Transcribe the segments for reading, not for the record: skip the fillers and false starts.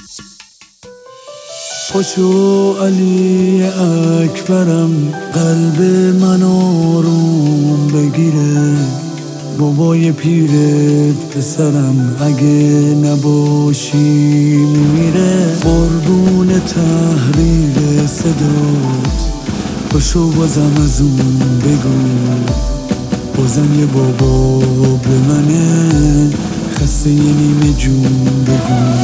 پاشو علی اکبرم، قلب من آروم بگیره. بابای پیرت پسرم، اگه نباشی میمیره. قربون تحریر صدات، پاشو بازم از اون بگو. بازم یه بابا به منه، خسته یه نیمه جون بگو.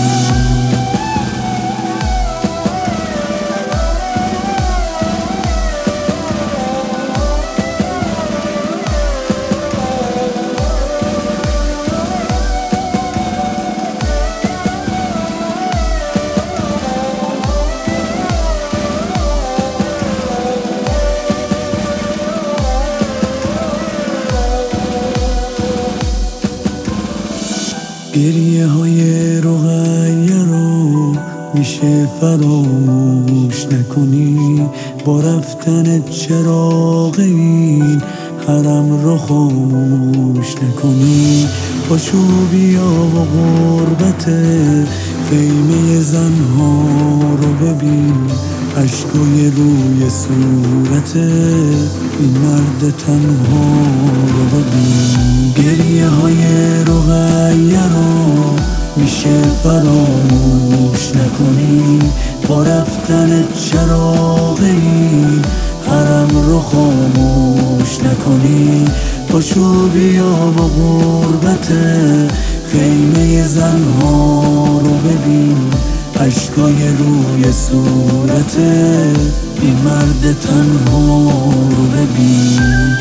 گریه های رقیه رو میشه فراموش نکنی. با رفتن چراغ این حرم رو خاموش نکنی. پاشو بیا و غربت خیمه زنها رو ببین. عشقای روی صورت این مرد تنها رو ببین. گریه های رقیه رو میشه فراموش نکنی. با رفتن چراغ این حرم رو خاموش نکنی. پاشو بیا و غربت خیمه زنها رو ببین. عشقای روی صورت این مرد تنها رو ببین.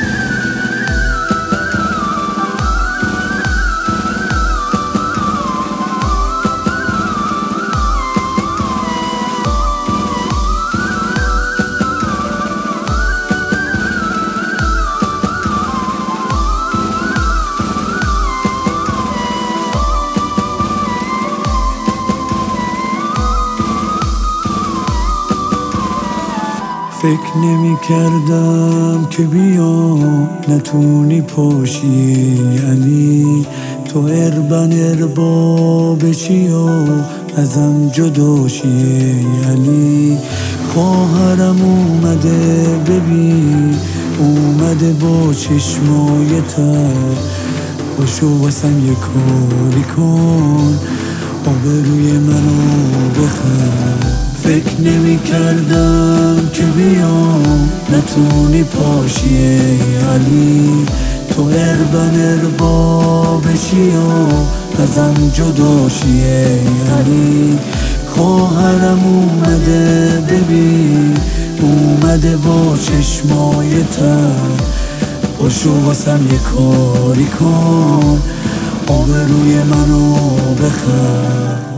فکر نمی کردم که بیام نتونی پاشی علی. تو اربن اربا بشی و ازم جداشی علی. خواهرم اومده ببین، اومده با چشمای تر. پاشو واسم یه کاری کن، آبروی منو بخر. فکر نمی کردم که بیام نتونی پاشی علی. تو اربن اربا بشی و ازم جداشی علی. خواهرم اومده ببین، اومده با چشمای تر. پاشو واسم یه کاری کن، آبروی منو بخر.